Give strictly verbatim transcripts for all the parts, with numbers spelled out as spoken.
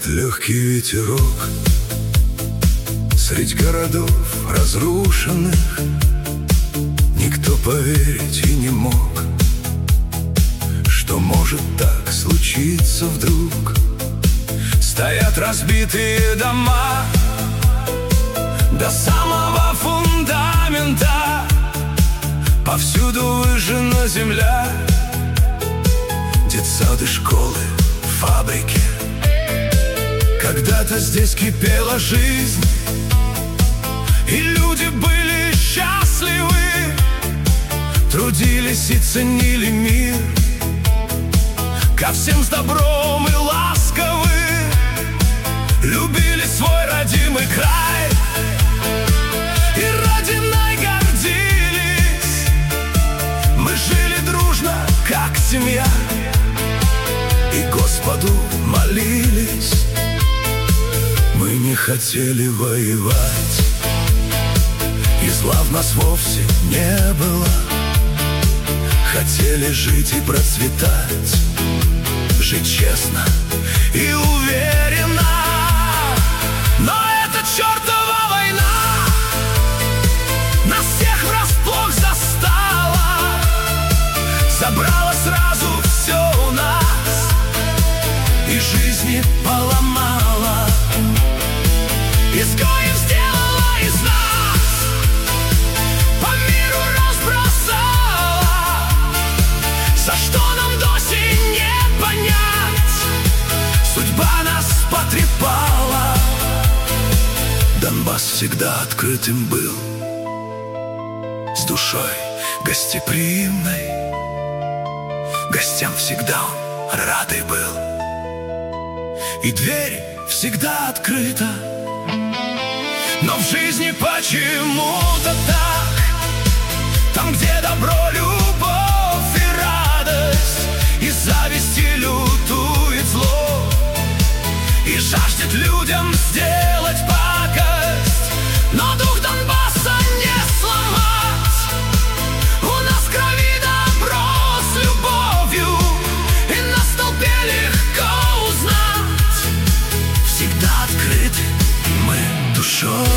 Подувает легкий ветерок средь городов разрушенных. Никто поверить и не мог, что может так случиться вдруг. Стоят разбитые дома до самого фундамента, повсюду выжжена земля. Детсады, школы, фабрики. Когда-то здесь кипела жизнь, и люди были счастливы, трудились и ценили мир, ко всем с добром и ласковы, любили свой родимый край и родиной гордились. Мы жили дружно, как семья, и Господу молились. Мы не хотели воевать, и зла в нас вовсе не было. Хотели жить и процветать, жить честно и уверенно. Но эта чертова война нас всех врасплох застала, забрала сразу все у нас и жизни поломала. Изгоев сделала из нас, по миру разбросала. За что нам до сих не понять, судьба нас потрепала. Донбасс всегда открытым был, с душой гостеприимной, гостям всегда он радый был, и дверь всегда открыта. Но в жизни почему-то так, там, где добро, любовь и радость, и зависти лютует зло, и жаждет людям сделать пакость. Но дух Донбасса не сломать. У нас в крови добро с любовью, и на столбе легко узнать. Всегда открыты мы душою.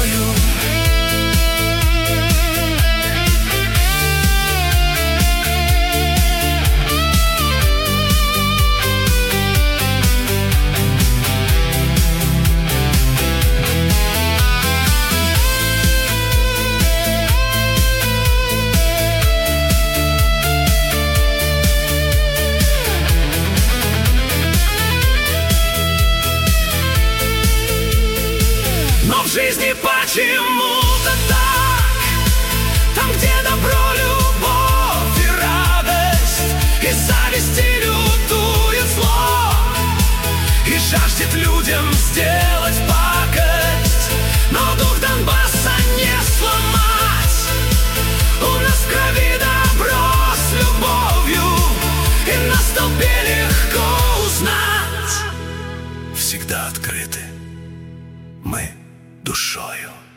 В жизни почему-то так, там, где добро, любовь и радость, и зависти лютует зло, и жаждет людям сделать пакость. Но дух Донбасса не сломать. У нас в крови добро с любовью, и на столбе легко узнать. Всегда открыты мы душою.